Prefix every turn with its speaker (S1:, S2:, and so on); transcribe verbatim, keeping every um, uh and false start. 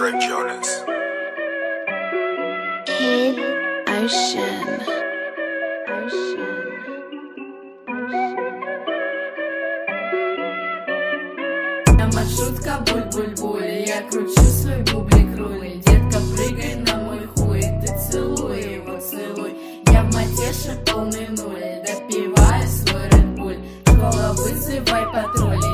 S1: Fred Jonas.
S2: Kid Ocean. Ocean.
S3: Я маршрутка буль-буль-буль, я кручу свой бублик-руль. Детка, прыгай на мой хуй, ты целуй его, целуй. Я в матеше полный нуль, допиваю свой Red Bull. Школа, вызывай патруль.